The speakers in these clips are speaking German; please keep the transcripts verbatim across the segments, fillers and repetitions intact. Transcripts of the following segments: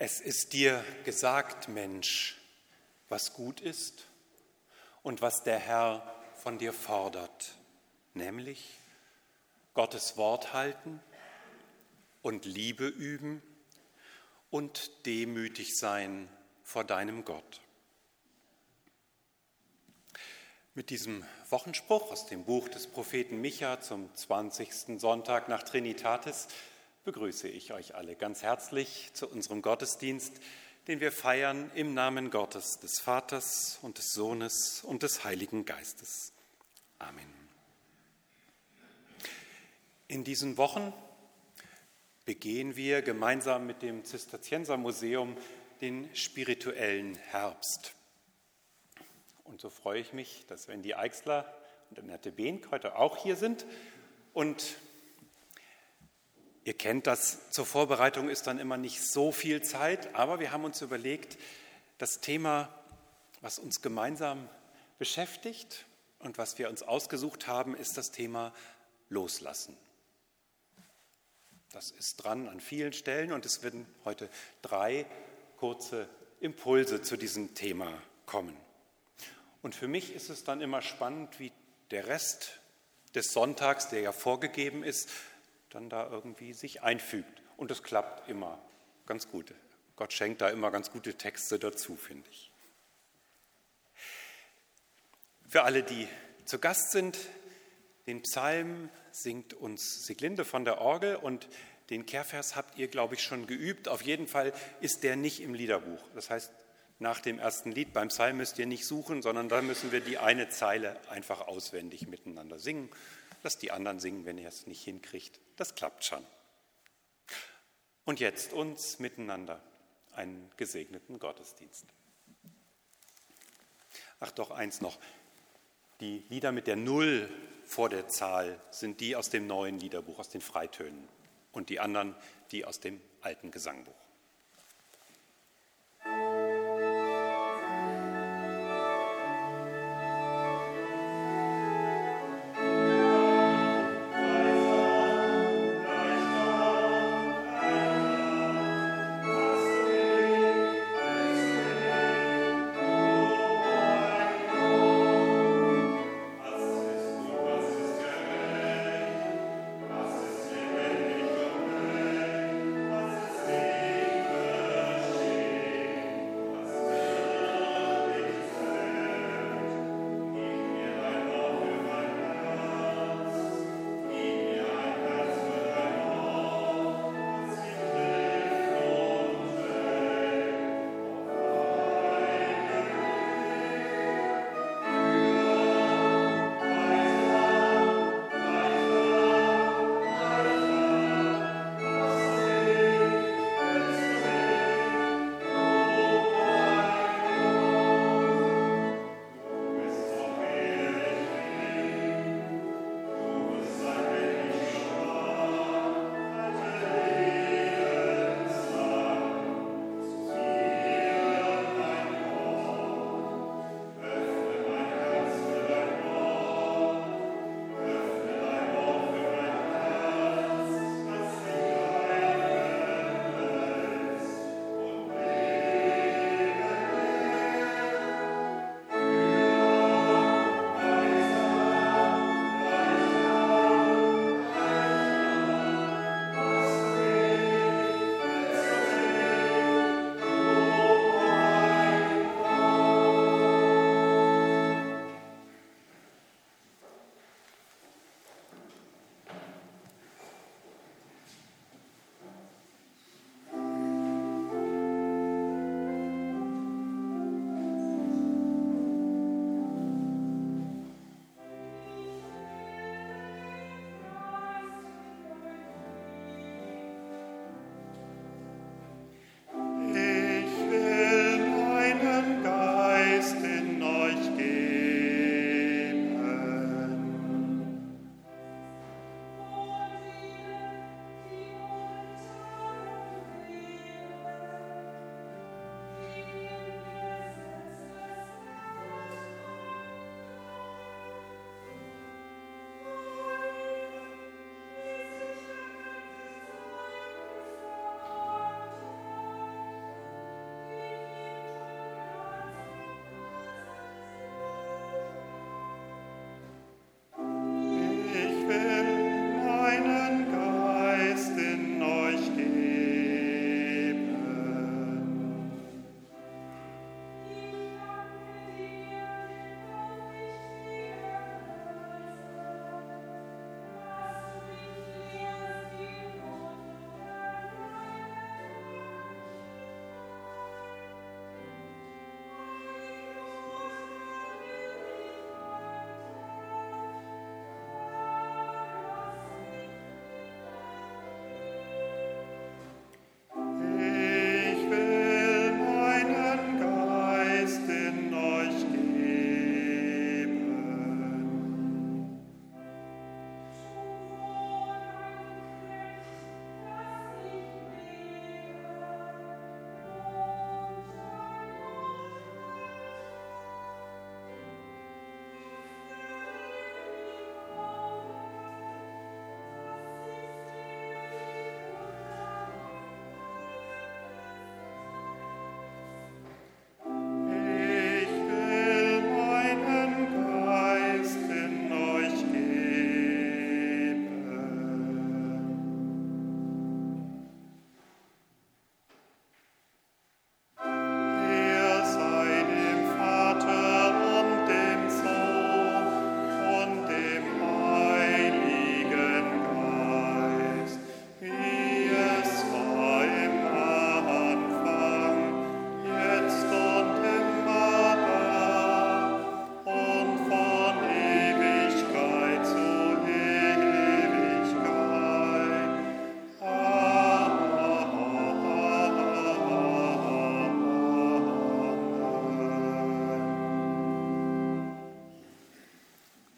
Es ist dir gesagt, Mensch, was gut ist und was der Herr von dir fordert, nämlich Gottes Wort halten und Liebe üben und demütig sein vor deinem Gott. Mit diesem Wochenspruch aus dem Buch des Propheten Micha zum zwanzigsten Sonntag nach Trinitatis begrüße ich euch alle ganz herzlich zu unserem Gottesdienst, den wir feiern im Namen Gottes, des Vaters und des Sohnes und des Heiligen Geistes. Amen. In diesen Wochen begehen wir gemeinsam mit dem Zisterziensermuseum den spirituellen Herbst. Und so freue ich mich, dass Wendy Eichsler und Annette Behnk heute auch hier sind. Und ihr kennt das, zur Vorbereitung ist dann immer nicht so viel Zeit, aber wir haben uns überlegt, das Thema, was uns gemeinsam beschäftigt und was wir uns ausgesucht haben, ist das Thema Loslassen. Das ist dran an vielen Stellen und es werden heute drei kurze Impulse zu diesem Thema kommen. Und für mich ist es dann immer spannend, wie der Rest des Sonntags, der ja vorgegeben ist, dann da irgendwie sich einfügt. Und es klappt immer ganz gut. Gott schenkt da immer ganz gute Texte dazu, finde ich. Für alle, die zu Gast sind, den Psalm singt uns Siglinde von der Orgel und den Kehrvers habt ihr, glaube ich, schon geübt. Auf jeden Fall ist der nicht im Liederbuch. Das heißt, nach dem ersten Lied beim Psalm müsst ihr nicht suchen, sondern da müssen wir die eine Zeile einfach auswendig miteinander singen. Lasst die anderen singen, wenn ihr es nicht hinkriegt. Das klappt schon. Und jetzt uns miteinander einen gesegneten Gottesdienst. Ach doch, eins noch. Die Lieder mit der Null vor der Zahl sind die aus dem neuen Liederbuch, aus den Freitönen. Und die anderen, die aus dem alten Gesangbuch. Amen.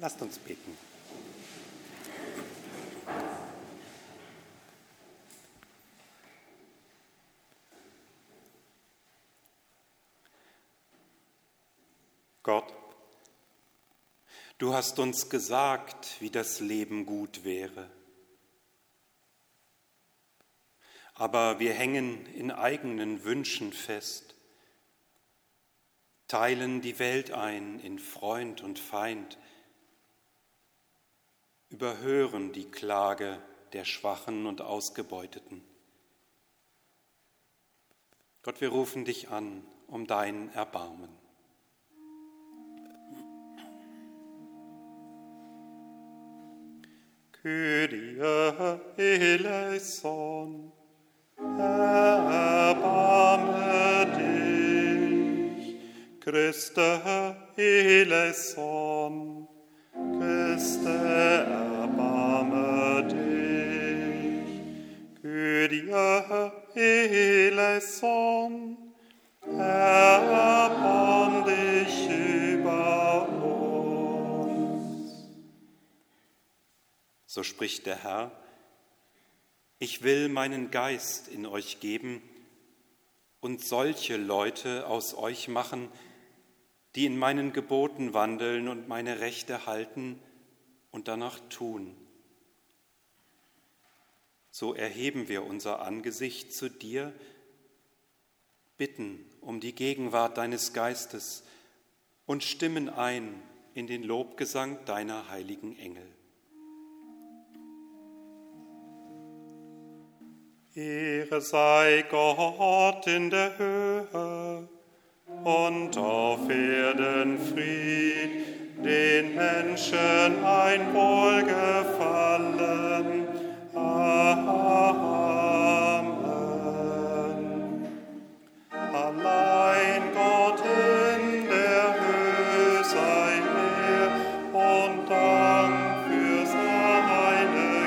Lasst uns beten. Gott, du hast uns gesagt, wie das Leben gut wäre. Aber wir hängen in eigenen Wünschen fest, teilen die Welt ein in Freund und Feind, überhören die Klage der Schwachen und Ausgebeuteten. Gott, wir rufen dich an um dein Erbarmen. Kyrie eleison, erbarme dich. Christe eleison, Christe, erbarme dich. Kyrie eleison, erbarm dich über uns. So spricht der Herr: Ich will meinen Geist in euch geben und solche Leute aus euch machen, die in meinen Geboten wandeln und meine Rechte halten und danach tun. So erheben wir unser Angesicht zu dir, bitten um die Gegenwart deines Geistes und stimmen ein in den Lobgesang deiner heiligen Engel. Ehre sei Gott in der Höhe und auf Erden Fried, den Menschen ein Wohlgefallen. Amen. Allein Gott in der Höhe sei Ehre und Dank für seine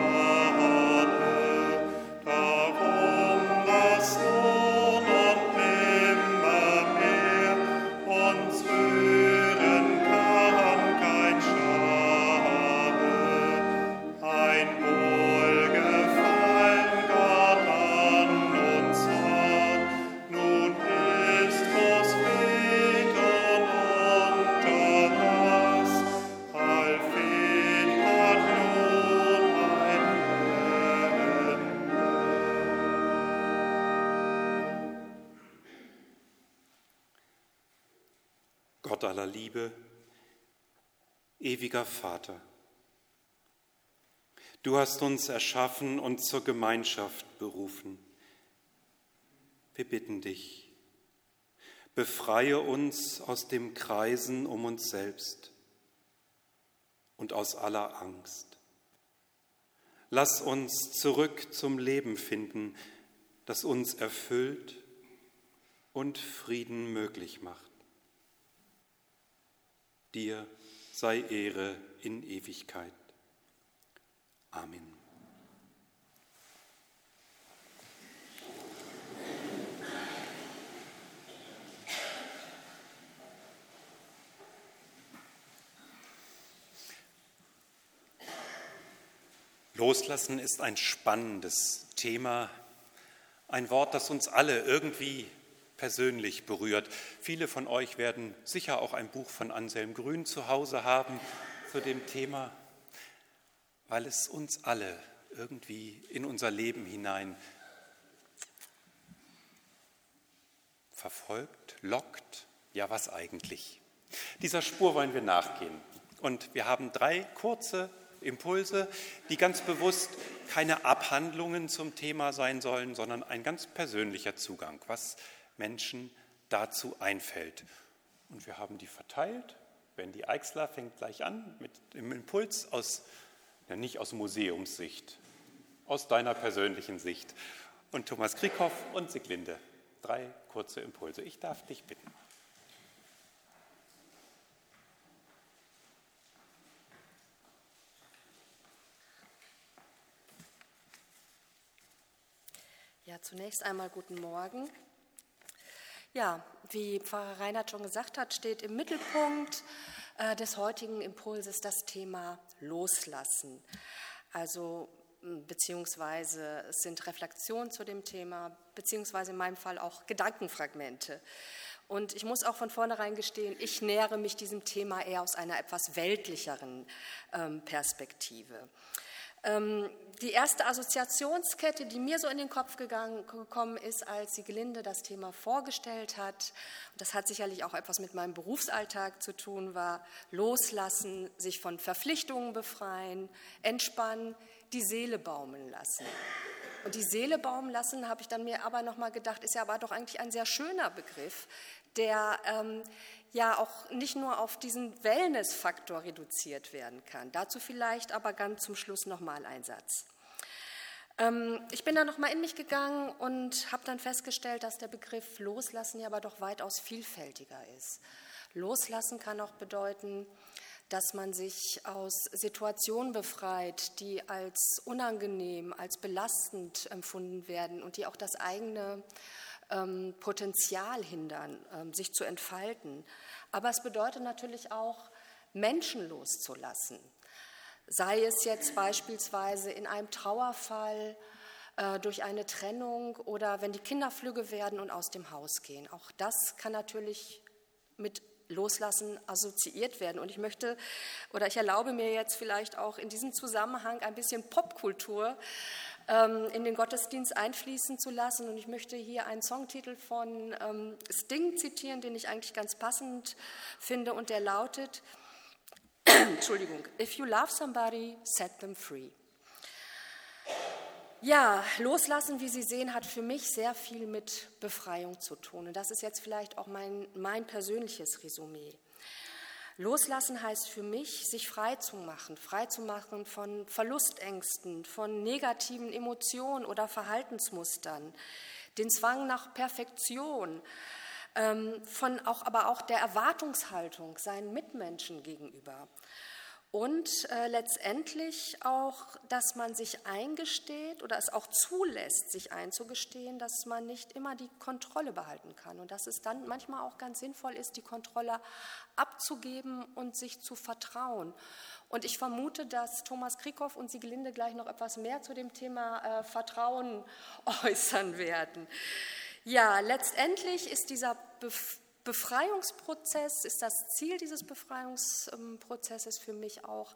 Gnade. Darum, dass nun und nimmermehr uns rühren kann kein Schade. Ein Wohlgefallen Gott an uns hat, nun ist, wo's beten unterlass. Allfehlt hat nun ein Ende. Gott aller Liebe, ewiger Vater, du hast uns erschaffen und zur Gemeinschaft berufen. Wir bitten dich, befreie uns aus dem Kreisen um uns selbst und aus aller Angst. Lass uns zurück zum Leben finden, das uns erfüllt und Frieden möglich macht. Dir sei Ehre in Ewigkeit. Amen. Loslassen ist ein spannendes Thema, ein Wort, das uns alle irgendwie persönlich berührt. Viele von euch werden sicher auch ein Buch von Anselm Grün zu Hause haben zu dem Thema, weil es uns alle irgendwie in unser Leben hinein verfolgt, lockt. Ja, was eigentlich? Dieser Spur wollen wir nachgehen. Und wir haben drei kurze Impulse, die ganz bewusst keine Abhandlungen zum Thema sein sollen, sondern ein ganz persönlicher Zugang, was Menschen dazu einfällt. Und wir haben die verteilt. Wendy Eichsler fängt gleich an mit dem Impuls aus, ja nicht aus Museumssicht, aus deiner persönlichen Sicht. Und Thomas Krieghoff und Siglinde, drei kurze Impulse. Ich darf dich bitten. Ja, zunächst einmal guten Morgen. Ja, wie Pfarrer Reinhardt schon gesagt hat, steht im Mittelpunkt äh, des heutigen Impulses das Thema Loslassen. Also beziehungsweise es sind Reflexionen zu dem Thema, beziehungsweise in meinem Fall auch Gedankenfragmente. Und ich muss auch von vornherein gestehen, ich nähere mich diesem Thema eher aus einer etwas weltlicheren ähm, Perspektive. Ähm, die erste Assoziationskette, die mir so in den Kopf gegangen, gekommen ist, als Sieglinde das Thema vorgestellt hat, und das hat sicherlich auch etwas mit meinem Berufsalltag zu tun, war loslassen, sich von Verpflichtungen befreien, entspannen, die Seele baumeln lassen. Und die Seele baumeln lassen, habe ich dann mir aber nochmal gedacht, ist ja aber doch eigentlich ein sehr schöner Begriff, der ähm, ja auch nicht nur auf diesen Wellness-Faktor reduziert werden kann. Dazu vielleicht aber ganz zum Schluss nochmal ein Satz. Ähm, ich bin dann nochmal in mich gegangen und habe dann festgestellt, dass der Begriff Loslassen ja aber doch weitaus vielfältiger ist. Loslassen kann auch bedeuten, dass man sich aus Situationen befreit, die als unangenehm, als belastend empfunden werden und die auch das eigene ähm, Potenzial hindern, ähm, sich zu entfalten. Aber es bedeutet natürlich auch, Menschen loszulassen. Sei es jetzt beispielsweise in einem Trauerfall, äh, durch eine Trennung oder wenn die Kinder flügge werden und aus dem Haus gehen. Auch das kann natürlich mit Loslassen assoziiert werden. Und ich möchte oder ich erlaube mir jetzt vielleicht auch in diesem Zusammenhang ein bisschen Popkultur ähm, in den Gottesdienst einfließen zu lassen. Und ich möchte hier einen Songtitel von ähm, Sting zitieren, den ich eigentlich ganz passend finde. Und der lautet, Entschuldigung, If you love somebody, set them free. Ja, Loslassen, wie Sie sehen, hat für mich sehr viel mit Befreiung zu tun. Und das ist jetzt vielleicht auch mein, mein persönliches Resümee. Loslassen heißt für mich, sich frei zu machen, frei zu machen von Verlustängsten, von negativen Emotionen oder Verhaltensmustern, den Zwang nach Perfektion, ähm, von auch, aber auch der Erwartungshaltung seinen Mitmenschen gegenüber. Und äh, letztendlich auch, dass man sich eingesteht oder es auch zulässt, sich einzugestehen, dass man nicht immer die Kontrolle behalten kann und dass es dann manchmal auch ganz sinnvoll ist, die Kontrolle abzugeben und sich zu vertrauen. Und ich vermute, dass Thomas Krieghoff und Sieglinde gleich noch etwas mehr zu dem Thema äh, Vertrauen äußern werden. Ja, letztendlich ist dieser Bef- Befreiungsprozess, ist das Ziel dieses Befreiungsprozesses für mich auch,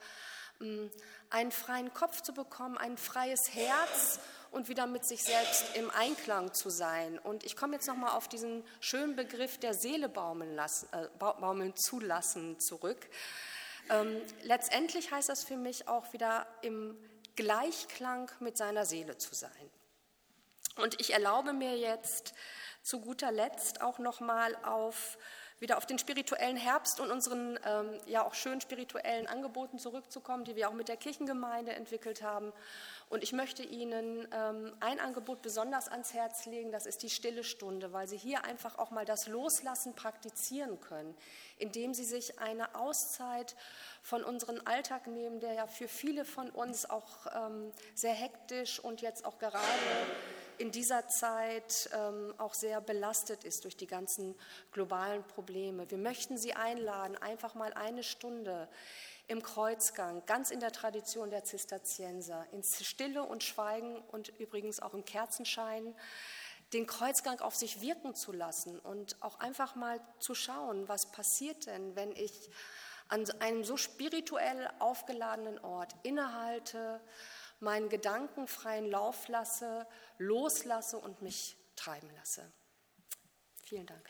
einen freien Kopf zu bekommen, ein freies Herz und wieder mit sich selbst im Einklang zu sein. Und ich komme jetzt nochmal auf diesen schönen Begriff der Seele baumeln, lassen, äh, baumeln zulassen zurück. Ähm, letztendlich heißt das für mich auch wieder im Gleichklang mit seiner Seele zu sein. Und ich erlaube mir jetzt zu guter Letzt auch nochmal auf, wieder auf den spirituellen Herbst und unseren ähm, ja auch schön spirituellen Angeboten zurückzukommen, die wir auch mit der Kirchengemeinde entwickelt haben. Und ich möchte Ihnen ähm, ein Angebot besonders ans Herz legen, das ist die Stille Stunde, weil Sie hier einfach auch mal das Loslassen praktizieren können, indem Sie sich eine Auszeit von unserem Alltag nehmen, der ja für viele von uns auch ähm, sehr hektisch und jetzt auch gerade in dieser Zeit ähm, auch sehr belastet ist durch die ganzen globalen Probleme. Wir möchten Sie einladen, einfach mal eine Stunde im Kreuzgang, ganz in der Tradition der Zisterzienser, in Stille und Schweigen und übrigens auch im Kerzenschein, den Kreuzgang auf sich wirken zu lassen und auch einfach mal zu schauen, was passiert denn, wenn ich an einem so spirituell aufgeladenen Ort innehalte, meinen Gedanken freien Lauf lasse, loslasse und mich treiben lasse. Vielen Dank.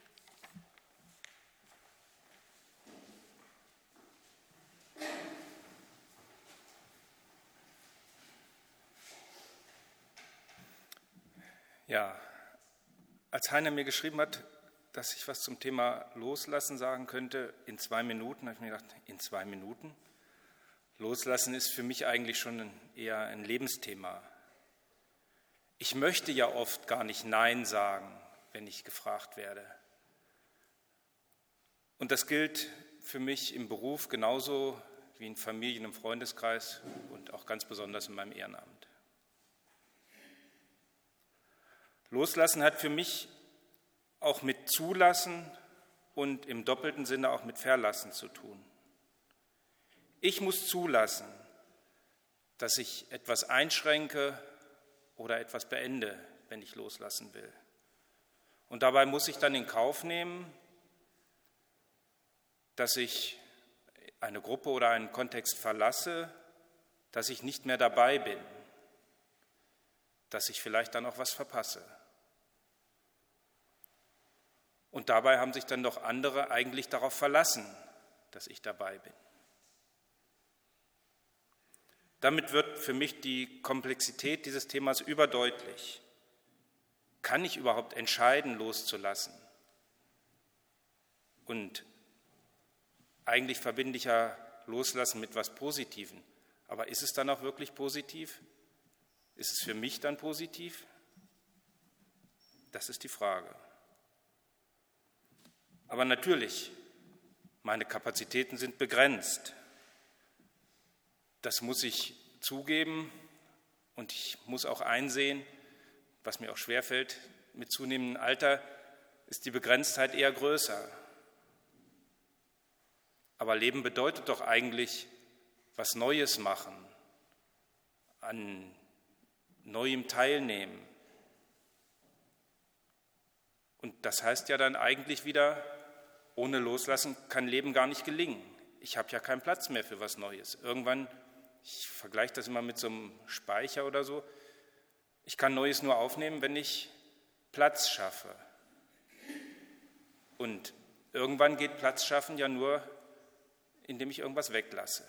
Ja, als Heiner mir geschrieben hat, dass ich was zum Thema Loslassen sagen könnte, in zwei Minuten, habe ich mir gedacht, in zwei Minuten? Loslassen ist für mich eigentlich schon eher ein Lebensthema. Ich möchte ja oft gar nicht Nein sagen, wenn ich gefragt werde. Und das gilt für mich im Beruf genauso wie in Familien- und Freundeskreis und auch ganz besonders in meinem Ehrenamt. Loslassen hat für mich auch mit Zulassen und im doppelten Sinne auch mit Verlassen zu tun. ich muss zulassen, dass ich etwas einschränke oder etwas beende, wenn ich loslassen will. Und dabei muss ich dann in Kauf nehmen, dass ich eine Gruppe oder einen Kontext verlasse, dass ich nicht mehr dabei bin, dass ich vielleicht dann auch was verpasse. Und dabei haben sich dann doch andere eigentlich darauf verlassen, dass ich dabei bin. Damit wird für mich die Komplexität dieses Themas überdeutlich. Kann ich überhaupt entscheiden, loszulassen? Und eigentlich verbinde ich ja Loslassen mit etwas Positivem. Aber ist es dann auch wirklich positiv? Ist es für mich dann positiv? Das ist die Frage. Aber natürlich, meine Kapazitäten sind begrenzt. Das muss ich zugeben und ich muss auch einsehen, was mir auch schwerfällt, mit zunehmendem Alter ist die Begrenztheit eher größer. Aber Leben bedeutet doch eigentlich was Neues machen, an Neuem teilnehmen. Und das heißt ja dann eigentlich wieder, ohne Loslassen kann Leben gar nicht gelingen. Ich habe ja keinen Platz mehr für was Neues. Irgendwann, ich vergleiche das immer mit so einem Speicher oder so, ich kann Neues nur aufnehmen, wenn ich Platz schaffe. Und irgendwann geht Platz schaffen ja nur, indem ich irgendwas weglasse.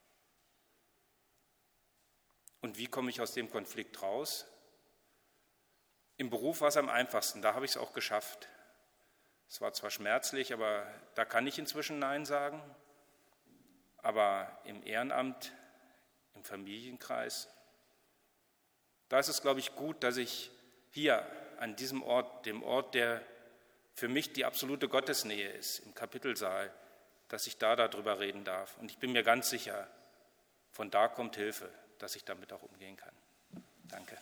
Und wie komme ich aus dem Konflikt raus? Im Beruf war es am einfachsten, da habe ich es auch geschafft. Es war zwar schmerzlich, aber da kann ich inzwischen Nein sagen. Aber im Ehrenamt, im Familienkreis, da ist es, glaube ich, gut, dass ich hier an diesem Ort, dem Ort, der für mich die absolute Gottesnähe ist, im Kapitelsaal, dass ich da darüber reden darf. Und ich bin mir ganz sicher, von da kommt Hilfe, dass ich damit auch umgehen kann. Danke.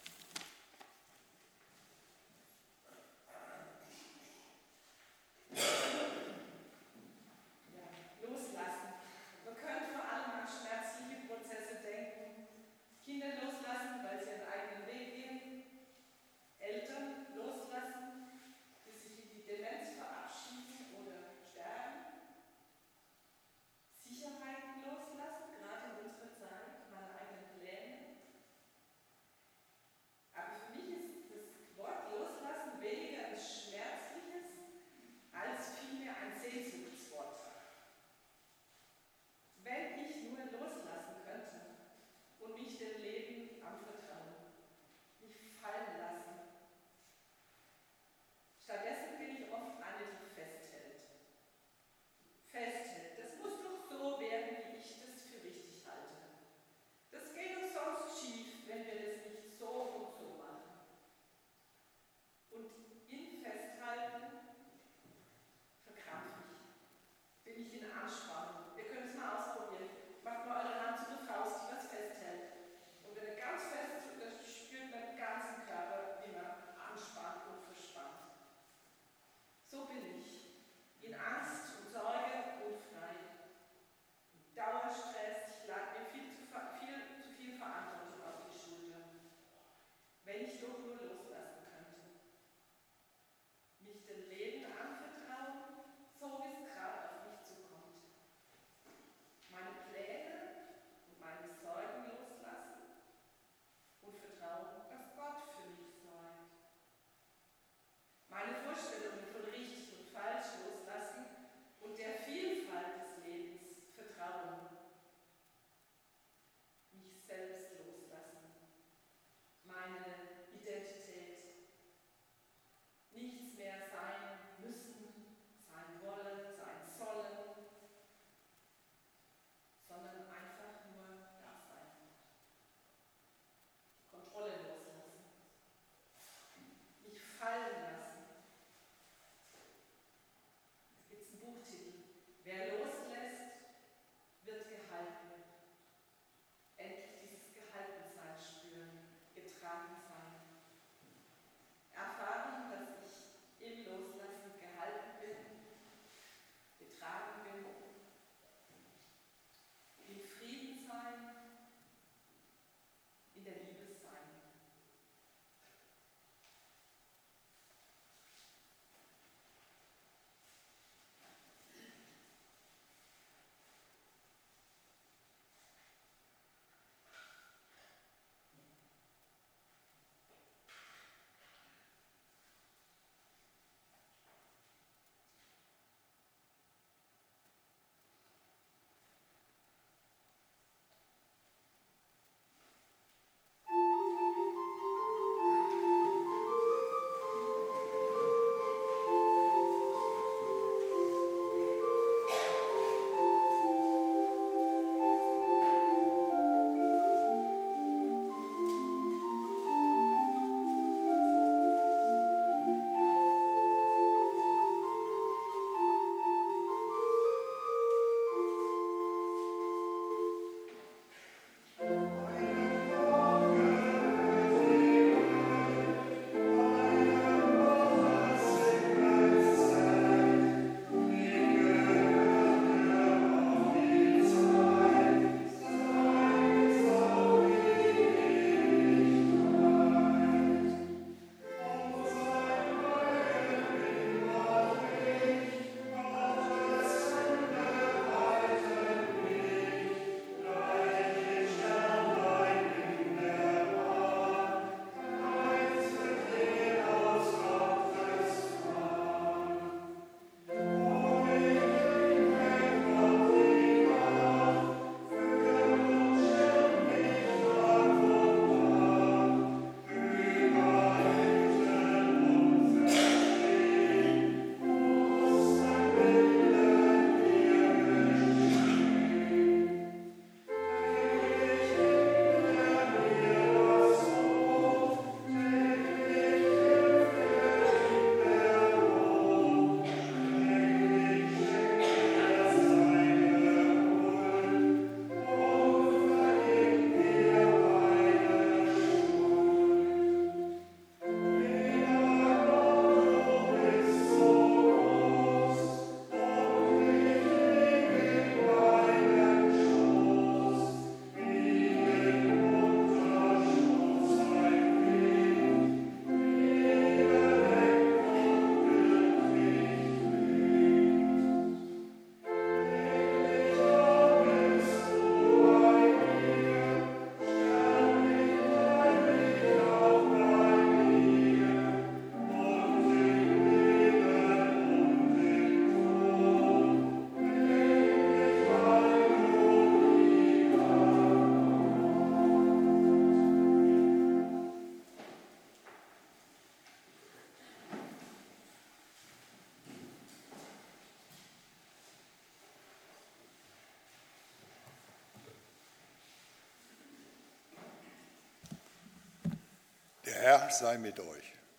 Der Herr sei mit euch.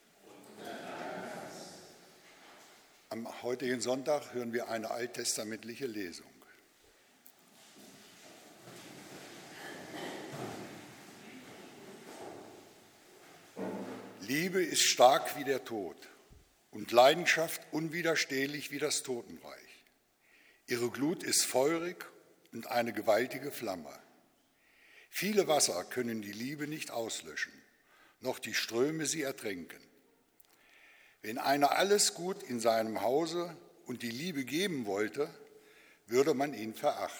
Am heutigen Sonntag hören wir eine alttestamentliche Lesung. Liebe ist stark wie der Tod und Leidenschaft unwiderstehlich wie das Totenreich. Ihre Glut ist feurig und eine gewaltige Flamme. Viele Wasser können die Liebe nicht auslöschen, noch die Ströme sie ertränken. Wenn einer alles Gut in seinem Hause und die Liebe geben wollte, würde man ihn verachten.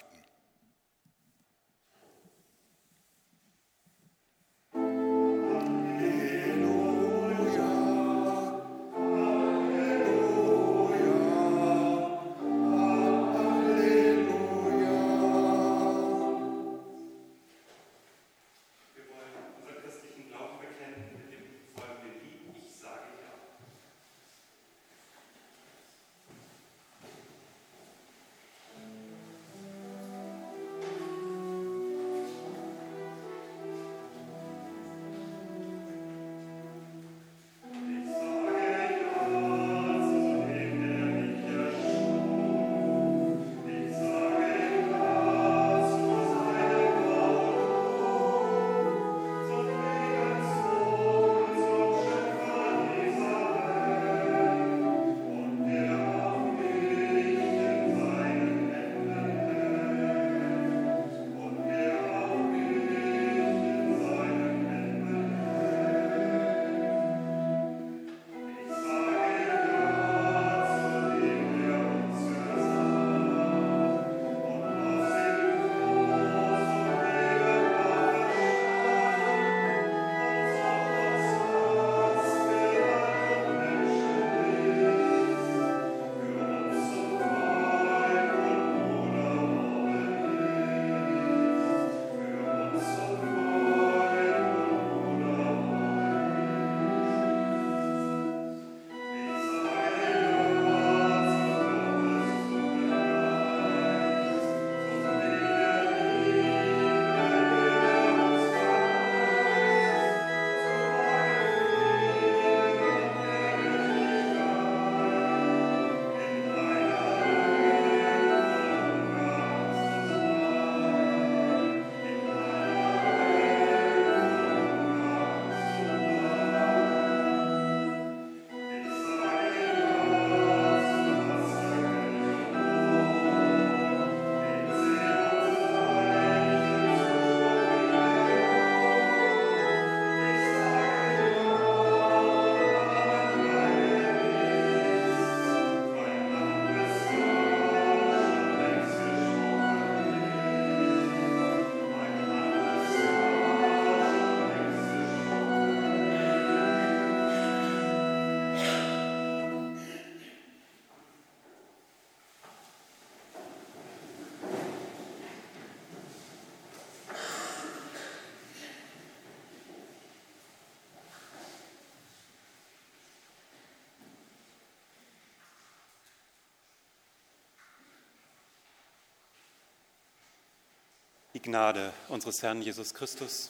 Die Gnade unseres Herrn Jesus Christus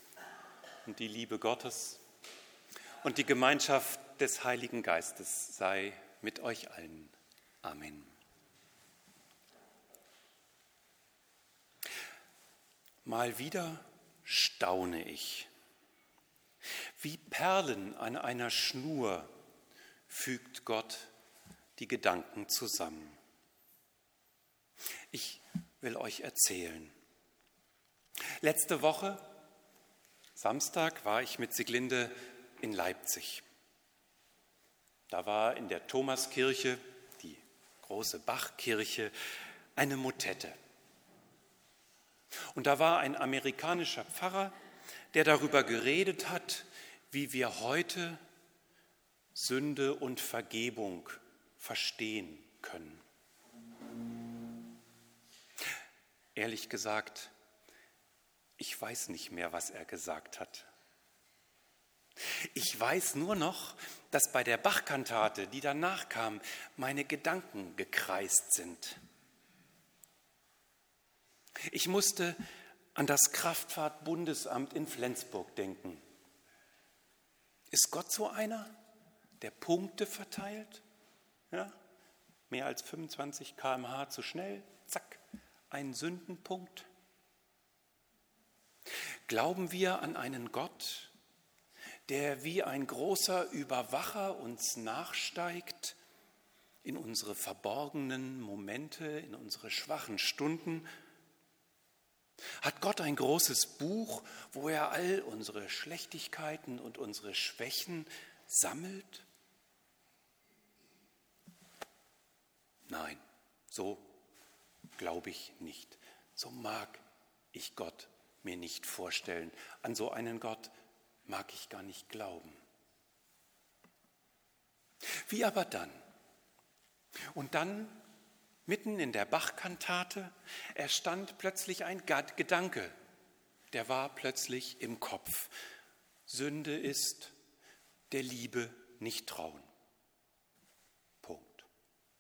und die Liebe Gottes und die Gemeinschaft des Heiligen Geistes sei mit euch allen. Amen. Mal wieder staune ich. Wie Perlen an einer Schnur fügt Gott die Gedanken zusammen. Ich will euch erzählen. Letzte Woche, Samstag, war ich mit Siglinde in Leipzig. Da war in der Thomaskirche, die große Bachkirche, eine Motette. Und da war ein amerikanischer Pfarrer, der darüber geredet hat, wie wir heute Sünde und Vergebung verstehen können. Ehrlich gesagt, ich weiß nicht mehr, was er gesagt hat. Ich weiß nur noch, dass bei der Bachkantate, die danach kam, meine Gedanken gekreist sind. Ich musste an das Kraftfahrtbundesamt in Flensburg denken. Ist Gott so einer, der Punkte verteilt? Ja? Mehr als fünfundzwanzig Kilometer pro Stunde zu schnell, zack, ein Sündenpunkt. Glauben wir an einen Gott, der wie ein großer Überwacher uns nachsteigt in unsere verborgenen Momente, in unsere schwachen Stunden? Hat Gott ein großes Buch, wo er all unsere Schlechtigkeiten und unsere Schwächen sammelt? Nein, so glaube ich nicht. So mag ich Gott mir nicht vorstellen. An so einen Gott mag ich gar nicht glauben. Wie aber dann? Und dann, mitten in der Bachkantate, erstand plötzlich ein Gedanke, der war plötzlich im Kopf. Sünde ist der Liebe nicht trauen. Punkt.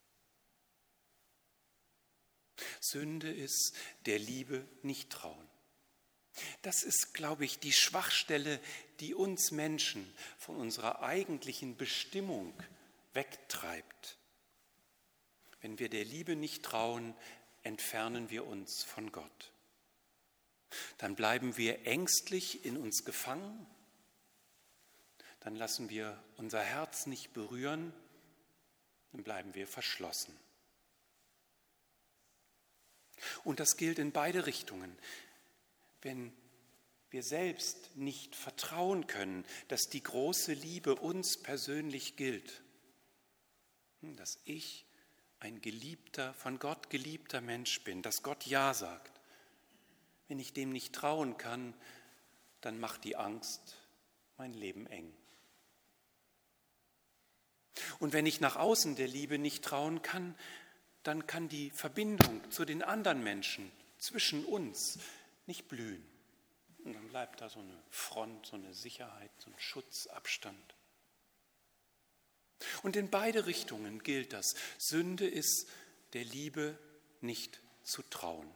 Sünde ist der Liebe nicht trauen. Das ist, glaube ich, die Schwachstelle, die uns Menschen von unserer eigentlichen Bestimmung wegtreibt. Wenn wir der Liebe nicht trauen, entfernen wir uns von Gott. Dann bleiben wir ängstlich in uns gefangen, dann lassen wir unser Herz nicht berühren, dann bleiben wir verschlossen. Und das gilt in beide Richtungen. Wenn wir selbst nicht vertrauen können, dass die große Liebe uns persönlich gilt, dass ich ein geliebter, von Gott geliebter Mensch bin, dass Gott Ja sagt. Wenn ich dem nicht trauen kann, dann macht die Angst mein Leben eng. Und wenn ich nach außen der Liebe nicht trauen kann, dann kann die Verbindung zu den anderen Menschen zwischen uns nicht blühen. Und dann bleibt da so eine Front, so eine Sicherheit, so ein Schutzabstand. Und in beide Richtungen gilt das. Sünde ist der Liebe nicht zu trauen.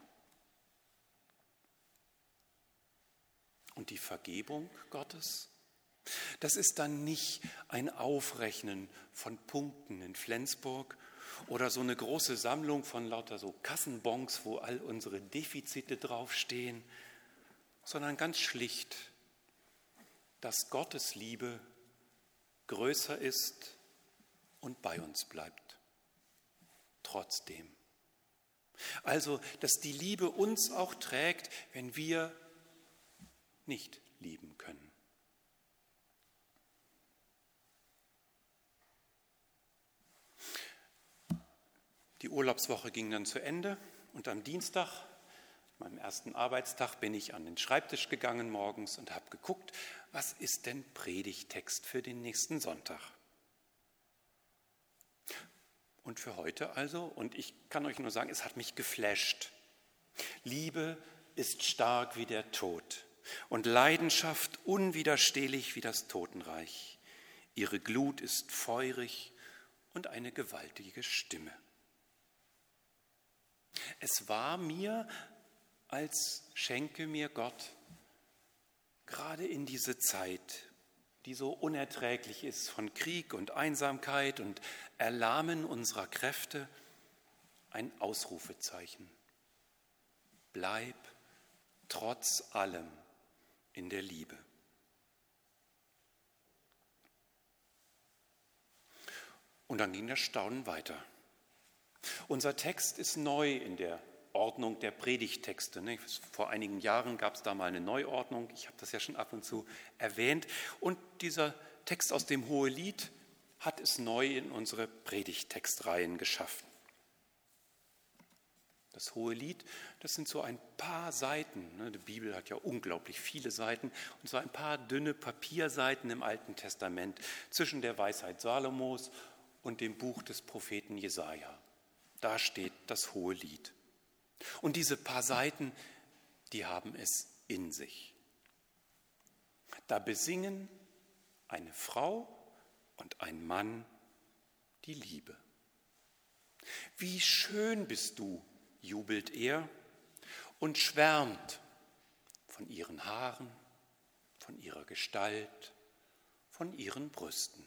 Und die Vergebung Gottes, das ist dann nicht ein Aufrechnen von Punkten in Flensburg oder so eine große Sammlung von lauter so Kassenbons, wo all unsere Defizite draufstehen, sondern ganz schlicht, dass Gottes Liebe größer ist und bei uns bleibt. Trotzdem. Also, dass die Liebe uns auch trägt, wenn wir nicht lieben können. Die Urlaubswoche ging dann zu Ende und am Dienstag, meinem ersten Arbeitstag, bin ich an den Schreibtisch gegangen morgens und habe geguckt, was ist denn Predigttext für den nächsten Sonntag? Und für heute also, und ich kann euch nur sagen, es hat mich geflasht. Liebe ist stark wie der Tod und Leidenschaft unwiderstehlich wie das Totenreich. Ihre Glut ist feurig und eine gewaltige Stimme. Es war mir, als schenke mir Gott gerade in diese Zeit, die so unerträglich ist von Krieg und Einsamkeit und Erlahmen unserer Kräfte, ein Ausrufezeichen. Bleib trotz allem in der Liebe. Und dann ging das Staunen weiter. Unser Text ist neu in der Ordnung der Predigttexte. Vor einigen Jahren gab es da mal eine Neuordnung, ich habe das ja schon ab und zu erwähnt. Und dieser Text aus dem Hohelied hat es neu in unsere Predigttextreihen geschaffen. Das Hohelied, das sind so ein paar Seiten. Die Bibel hat ja unglaublich viele Seiten und so ein paar dünne Papierseiten im Alten Testament zwischen der Weisheit Salomos und dem Buch des Propheten Jesaja. Da steht das Hohelied. Und diese paar Seiten, die haben es in sich. Da besingen eine Frau und ein Mann die Liebe. Wie schön bist du, jubelt er und schwärmt von ihren Haaren, von ihrer Gestalt, von ihren Brüsten.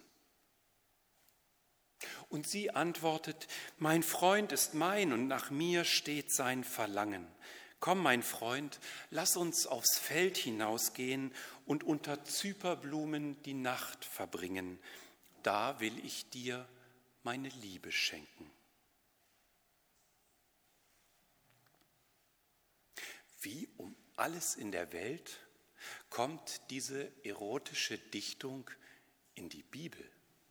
Und sie antwortet, mein Freund ist mein und nach mir steht sein Verlangen. Komm, mein Freund, lass uns aufs Feld hinausgehen und unter Zyperblumen die Nacht verbringen. Da will ich dir meine Liebe schenken. Wie um alles in der Welt kommt diese erotische Dichtung in die Bibel?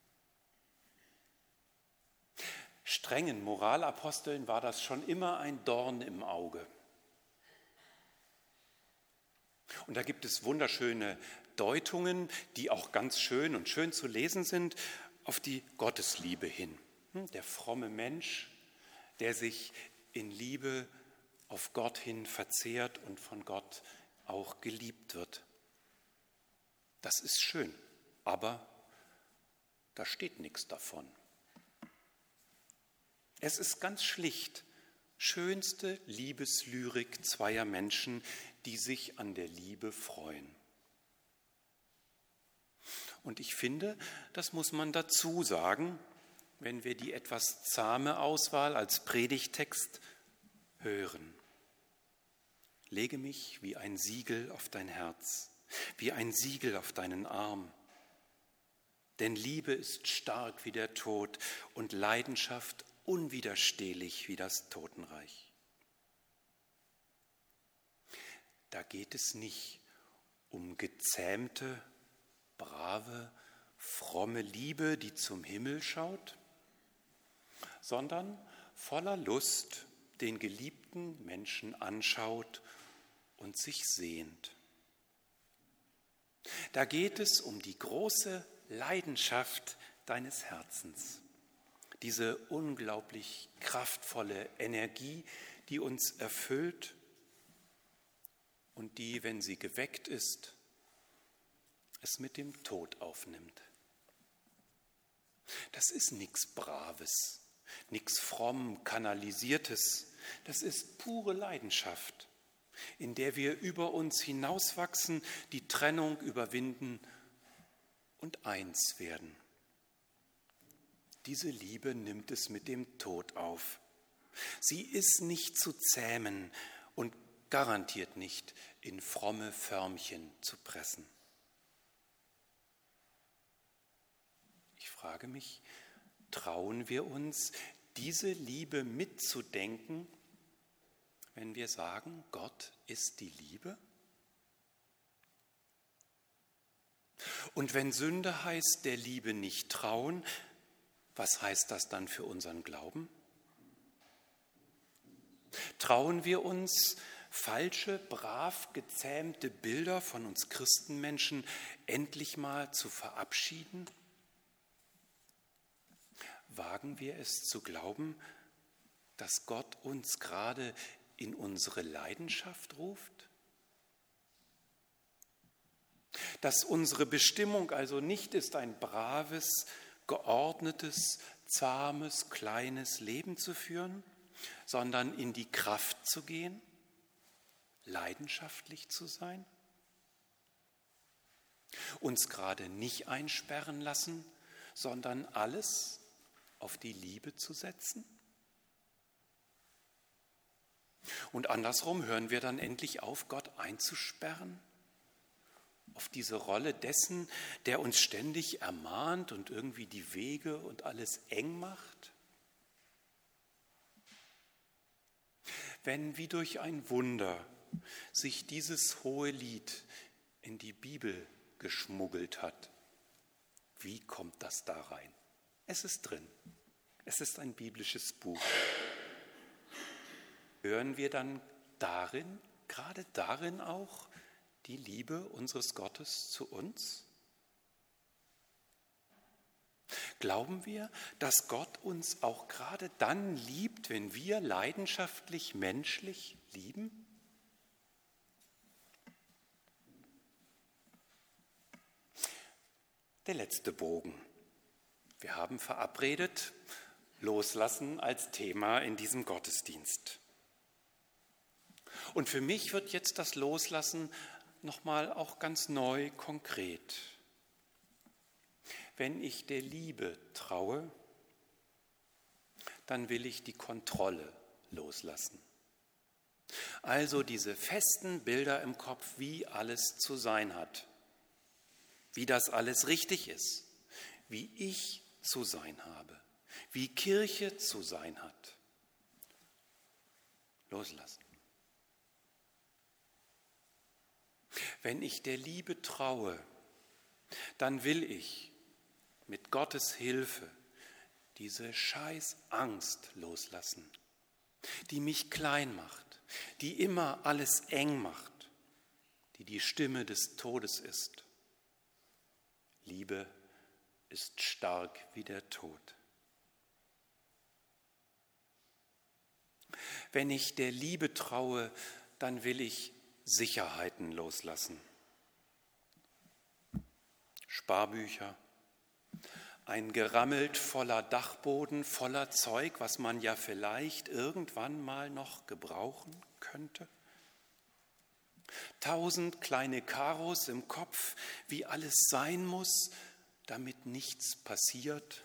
Strengen Moralaposteln war das schon immer ein Dorn im Auge. Und da gibt es wunderschöne Deutungen, die auch ganz schön und schön zu lesen sind, auf die Gottesliebe hin. Der fromme Mensch, der sich in Liebe auf Gott hin verzehrt und von Gott auch geliebt wird. Das ist schön, aber da steht nichts davon. Es ist ganz schlicht, schönste Liebeslyrik zweier Menschen, die sich an der Liebe freuen. Und ich finde, das muss man dazu sagen, wenn wir die etwas zahme Auswahl als Predigttext hören. Lege mich wie ein Siegel auf dein Herz, wie ein Siegel auf deinen Arm. Denn Liebe ist stark wie der Tod und Leidenschaft unwiderstehlich wie das Totenreich. Da geht es nicht um gezähmte, brave, fromme Liebe, die zum Himmel schaut, sondern voller Lust den geliebten Menschen anschaut und sich sehnt. Da geht es um die große Leidenschaft deines Herzens, diese unglaublich kraftvolle Energie, die uns erfüllt und die, wenn sie geweckt ist, es mit dem Tod aufnimmt. Das ist nichts Braves, nichts fromm Kanalisiertes. Das ist pure Leidenschaft, in der wir über uns hinauswachsen, die Trennung überwinden und eins werden. Diese Liebe nimmt es mit dem Tod auf. Sie ist nicht zu zähmen und garantiert nicht in fromme Förmchen zu pressen. Ich frage mich, trauen wir uns, diese Liebe mitzudenken, wenn wir sagen, Gott ist die Liebe? Und wenn Sünde heißt, der Liebe nicht trauen, was heißt das dann für unseren Glauben? Trauen wir uns, falsche, brav gezähmte Bilder von uns Christenmenschen endlich mal zu verabschieden? Wagen wir es zu glauben, dass Gott uns gerade in unsere Leidenschaft ruft? Dass unsere Bestimmung also nicht ist, ein braves, geordnetes, zahmes, kleines Leben zu führen, sondern in die Kraft zu gehen, leidenschaftlich zu sein, uns gerade nicht einsperren lassen, sondern alles auf die Liebe zu setzen? Und andersrum hören wir dann endlich auf, Gott einzusperren, auf diese Rolle dessen, der uns ständig ermahnt und irgendwie die Wege und alles eng macht? Wenn wie durch ein Wunder sich dieses hohe Lied in die Bibel geschmuggelt hat, wie kommt das da rein? Es ist drin. Es ist ein biblisches Buch. Hören wir dann darin, gerade darin auch, die Liebe unseres Gottes zu uns? Glauben wir, dass Gott uns auch gerade dann liebt, wenn wir leidenschaftlich menschlich lieben? Der letzte Bogen. Wir haben verabredet, Loslassen als Thema in diesem Gottesdienst. Und für mich wird jetzt das Loslassen nochmal auch ganz neu konkret. Wenn ich der Liebe traue, dann will ich die Kontrolle loslassen. Also diese festen Bilder im Kopf, wie alles zu sein hat, wie das alles richtig ist, wie ich zu sein habe, wie Kirche zu sein hat. Loslassen. Wenn ich der Liebe traue, dann will ich mit Gottes Hilfe diese scheiß Angst loslassen, die mich klein macht, die immer alles eng macht, die die Stimme des Todes ist. Liebe ist stark wie der Tod. Wenn ich der Liebe traue, dann will ich Sicherheiten loslassen. Sparbücher, ein Gerammelt voller Dachboden, voller Zeug, was man ja vielleicht irgendwann mal noch gebrauchen könnte. Tausend kleine Karos im Kopf, wie alles sein muss, damit nichts passiert.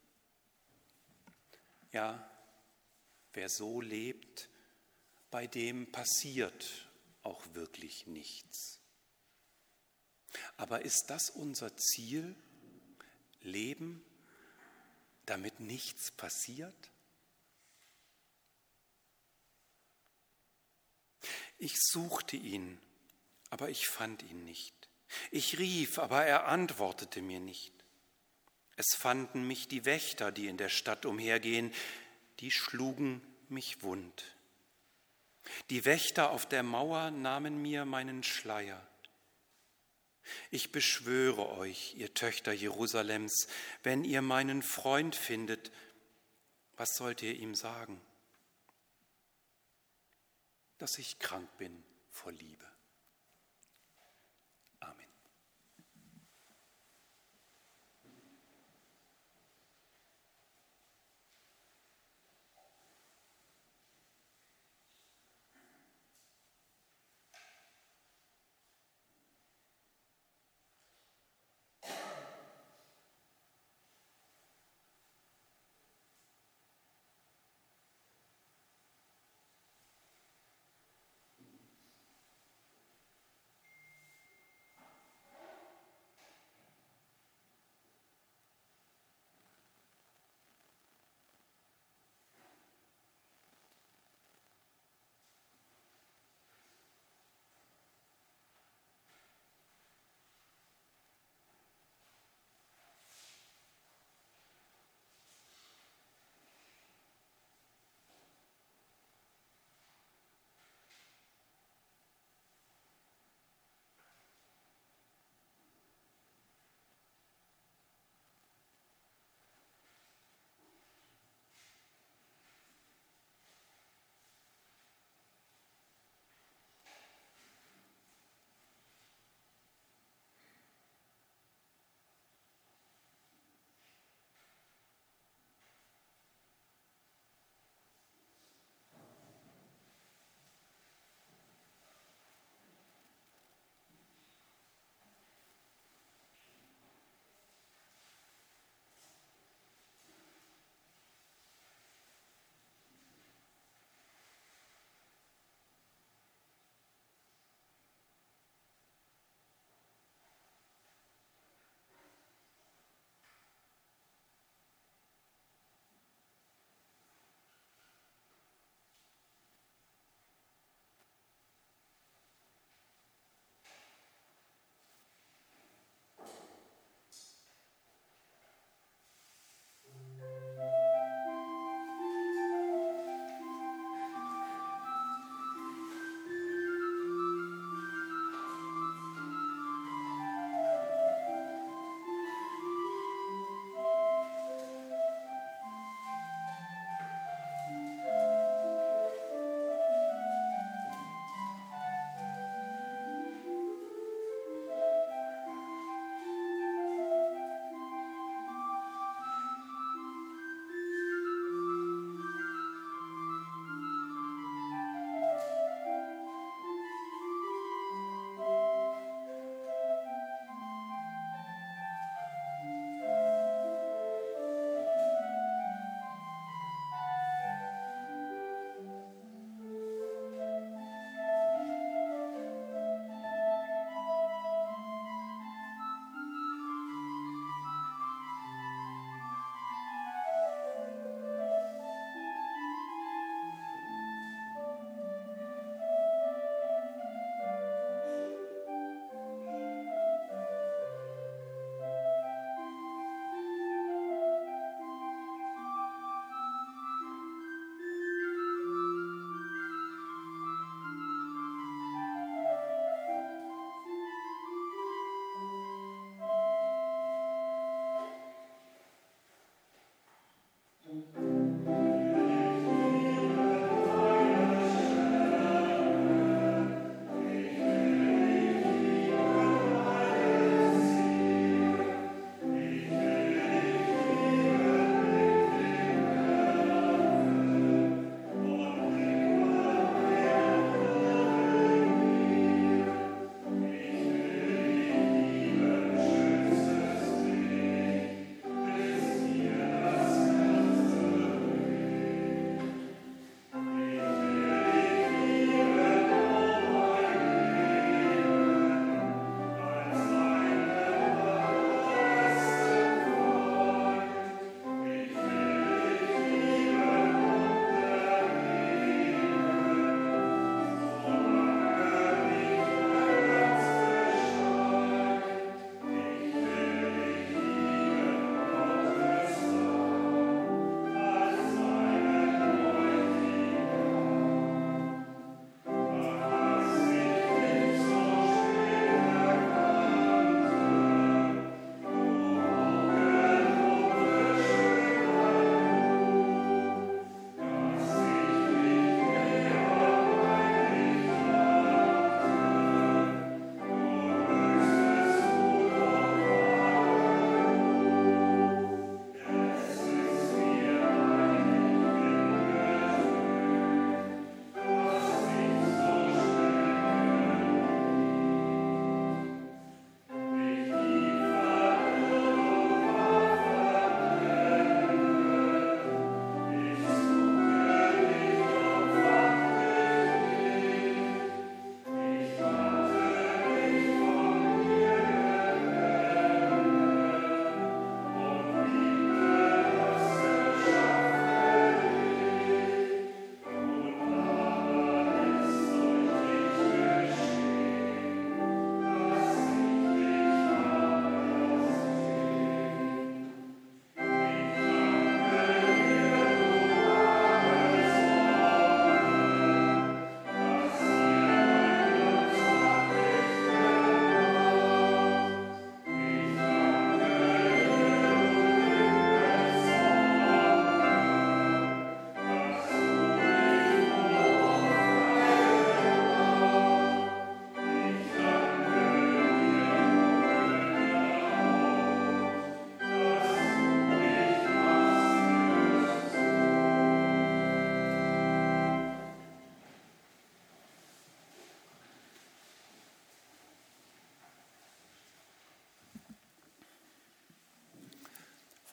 Ja, wer so lebt, bei dem passiert auch wirklich nichts. Aber ist das unser Ziel? Leben, damit nichts passiert? Ich suchte ihn, aber ich fand ihn nicht. Ich rief, aber er antwortete mir nicht. Es fanden mich die Wächter, die in der Stadt umhergehen, die schlugen mich wund. Die Wächter auf der Mauer nahmen mir meinen Schleier. Ich beschwöre euch, ihr Töchter Jerusalems, wenn ihr meinen Freund findet, was sollt ihr ihm sagen? Dass ich krank bin vor Liebe. Amen.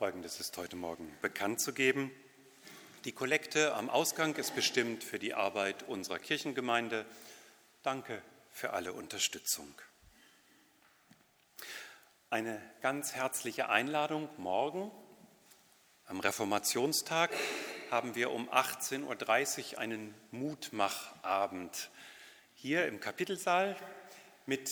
Folgendes ist heute Morgen bekannt zu geben. Die Kollekte am Ausgang ist bestimmt für die Arbeit unserer Kirchengemeinde. Danke für alle Unterstützung. Eine ganz herzliche Einladung. Morgen, am Reformationstag, haben wir um achtzehn Uhr dreißig einen Mutmachabend hier im Kapitelsaal mit,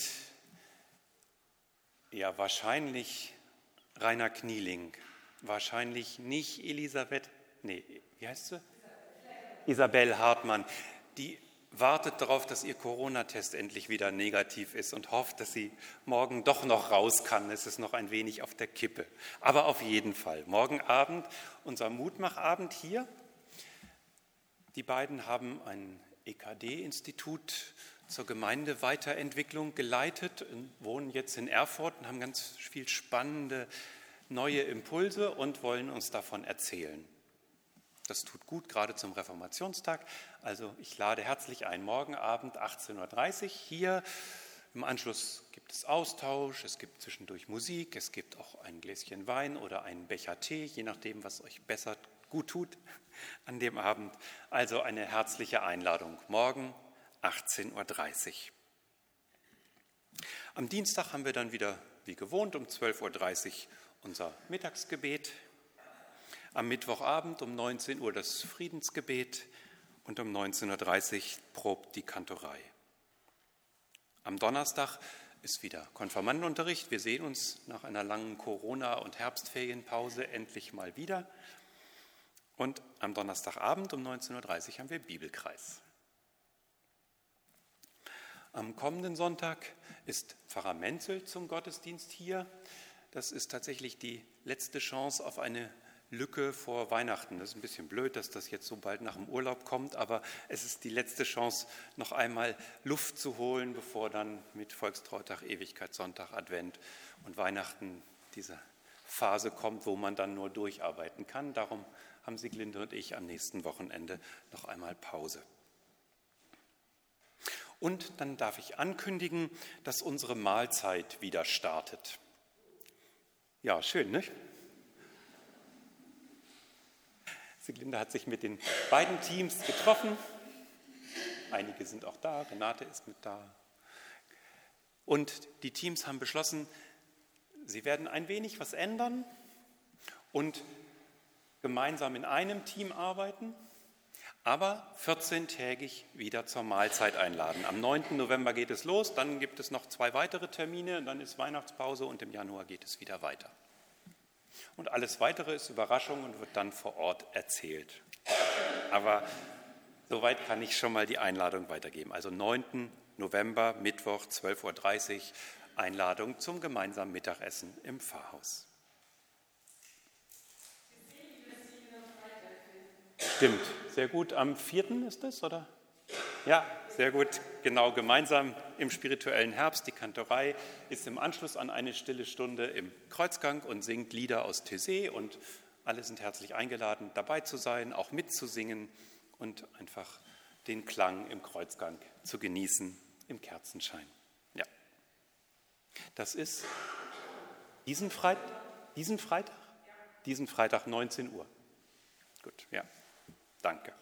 ja, wahrscheinlich Rainer Knieling, wahrscheinlich nicht Elisabeth, nee, wie heißt sie? Isabel Hartmann, die wartet darauf, dass ihr Corona-Test endlich wieder negativ ist und hofft, dass sie morgen doch noch raus kann. Es ist noch ein wenig auf der Kippe. Aber auf jeden Fall, morgen Abend, unser Mutmachabend hier. Die beiden haben ein E K D-Institut zur Gemeindeweiterentwicklung geleitet, wohnen jetzt in Erfurt und haben ganz viel spannende neue Impulse und wollen uns davon erzählen. Das tut gut, gerade zum Reformationstag. Also ich lade herzlich ein, morgen Abend achtzehn Uhr dreißig hier. Im Anschluss gibt es Austausch, es gibt zwischendurch Musik, es gibt auch ein Gläschen Wein oder einen Becher Tee, je nachdem, was euch besser gut tut an dem Abend. Also eine herzliche Einladung. Morgen achtzehn Uhr dreißig. Am Dienstag haben wir dann wieder, wie gewohnt, um zwölf Uhr dreißig unser Mittagsgebet. Am Mittwochabend um neunzehn Uhr das Friedensgebet und um neunzehn Uhr dreißig probt die Kantorei. Am Donnerstag ist wieder Konfirmandenunterricht. Wir sehen uns nach einer langen Corona- und Herbstferienpause endlich mal wieder. Und am Donnerstagabend um neunzehn Uhr dreißig haben wir Bibelkreis. Am kommenden Sonntag ist Pfarrer Menzel zum Gottesdienst hier. Das ist tatsächlich die letzte Chance auf eine Lücke vor Weihnachten. Das ist ein bisschen blöd, dass das jetzt so bald nach dem Urlaub kommt, aber es ist die letzte Chance, noch einmal Luft zu holen, bevor dann mit Volkstrautag, Ewigkeitssonntag, Advent und Weihnachten diese Phase kommt, wo man dann nur durcharbeiten kann. Darum haben Sieglinde und ich am nächsten Wochenende noch einmal Pause. Und dann darf ich ankündigen, dass unsere Mahlzeit wieder startet. Ja, schön, nicht? Sieglinde hat sich mit den beiden Teams getroffen. Einige sind auch da, Renate ist mit da. Und die Teams haben beschlossen, sie werden ein wenig was ändern und gemeinsam in einem Team arbeiten, aber vierzehntägig wieder zur Mahlzeit einladen. Am neunten November geht es los, dann gibt es noch zwei weitere Termine, dann ist Weihnachtspause und im Januar geht es wieder weiter. Und alles Weitere ist Überraschung und wird dann vor Ort erzählt. Aber soweit kann ich schon mal die Einladung weitergeben. Also neunten November, Mittwoch, zwölf Uhr dreißig, Einladung zum gemeinsamen Mittagessen im Pfarrhaus. Stimmt, sehr gut. Am vierten ist es, oder? Ja, sehr gut. Genau, gemeinsam im spirituellen Herbst. Die Kantorei ist im Anschluss an eine stille Stunde im Kreuzgang und singt Lieder aus Taizé. Und alle sind herzlich eingeladen, dabei zu sein, auch mitzusingen und einfach den Klang im Kreuzgang zu genießen, im Kerzenschein. Ja, das ist diesen Freitag, diesen Freitag, diesen Freitag neunzehn Uhr. Gut, ja, danke.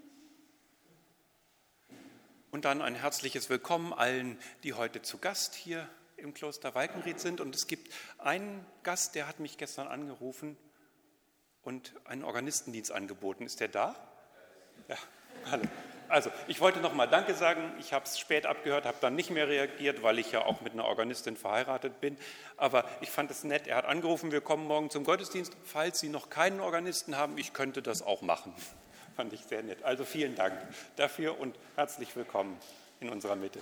Und dann ein herzliches Willkommen allen, die heute zu Gast hier im Kloster Walkenried sind. Und es gibt einen Gast, der hat mich gestern angerufen und einen Organistendienst angeboten. Ist der da? Ja, hallo. Also, ich wollte noch mal Danke sagen. Ich habe es spät abgehört, habe dann nicht mehr reagiert, weil ich ja auch mit einer Organistin verheiratet bin. Aber ich fand es nett. Er hat angerufen, wir kommen morgen zum Gottesdienst. Falls Sie noch keinen Organisten haben, ich könnte das auch machen. Fand ich sehr nett. Also vielen Dank dafür und herzlich willkommen in unserer Mitte.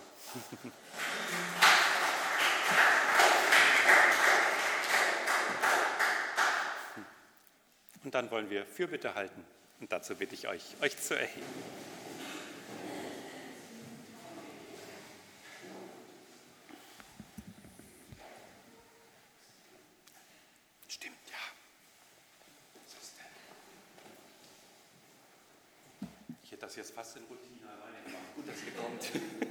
Und dann wollen wir Fürbitte halten. Und dazu bitte ich euch, euch zu erheben. Stimmt, ja. Ich hätte das jetzt fast in Routine alleine gemacht. Gut, dass ihr kommt.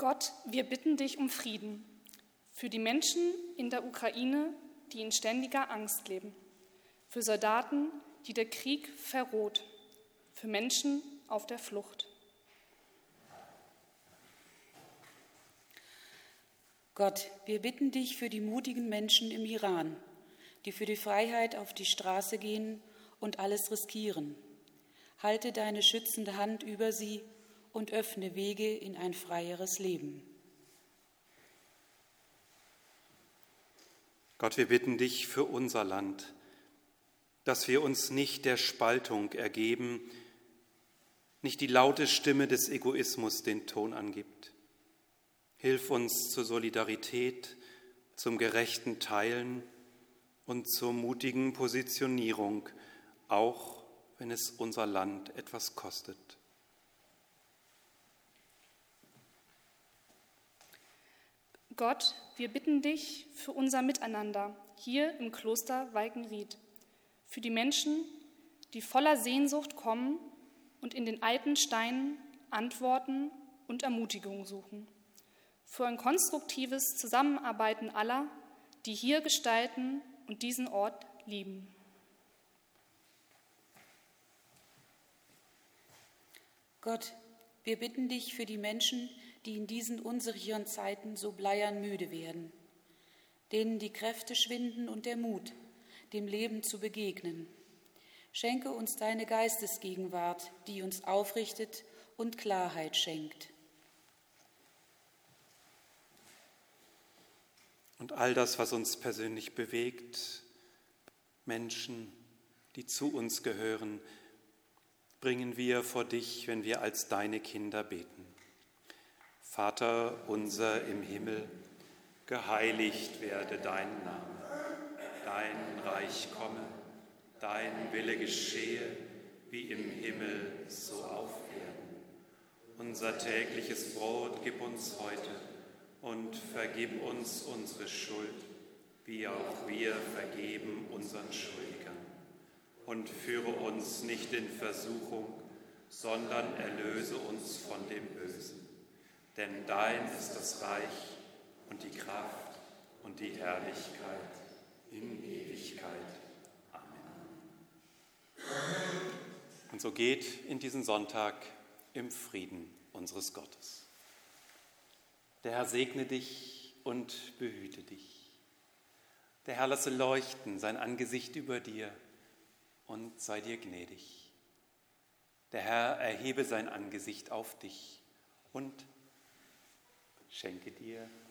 Gott, wir bitten dich um Frieden für die Menschen in der Ukraine, die in ständiger Angst leben, für Soldaten, die der Krieg verroht, für Menschen auf der Flucht. Gott, wir bitten dich für die mutigen Menschen im Iran, die für die Freiheit auf die Straße gehen und alles riskieren. Halte deine schützende Hand über sie und öffne Wege in ein freieres Leben. Gott, wir bitten dich für unser Land, dass wir uns nicht der Spaltung ergeben, nicht die laute Stimme des Egoismus den Ton angibt. Hilf uns zur Solidarität, zum gerechten Teilen und zur mutigen Positionierung, auch wenn es unser Land etwas kostet. Gott, wir bitten dich für unser Miteinander hier im Kloster Walkenried, für die Menschen, die voller Sehnsucht kommen und in den alten Steinen Antworten und Ermutigung suchen, für ein konstruktives Zusammenarbeiten aller, die hier gestalten und diesen Ort lieben. Gott, wir bitten dich für die Menschen, die in diesen unsicheren Zeiten so bleiern müde werden, denen die Kräfte schwinden und der Mut, dem Leben zu begegnen. Schenke uns deine Geistesgegenwart, die uns aufrichtet und Klarheit schenkt. Und all das, was uns persönlich bewegt, Menschen, die zu uns gehören, bringen wir vor dich, wenn wir als deine Kinder beten. Vater unser im Himmel, geheiligt werde dein Name, dein Reich komme, dein Wille geschehe, wie im Himmel, so auf Erden. Unser tägliches Brot gib uns heute und vergib uns unsere Schuld, wie auch wir vergeben unseren Schuldigern. Und führe uns nicht in Versuchung, sondern erlöse uns von dem Bösen. Denn dein ist das Reich und die Kraft und die Herrlichkeit in Ewigkeit. Amen. Und so geht in diesen Sonntag im Frieden unseres Gottes. Der Herr segne dich und behüte dich. Der Herr lasse leuchten sein Angesicht über dir und sei dir gnädig. Der Herr erhebe sein Angesicht auf dich und schenke dir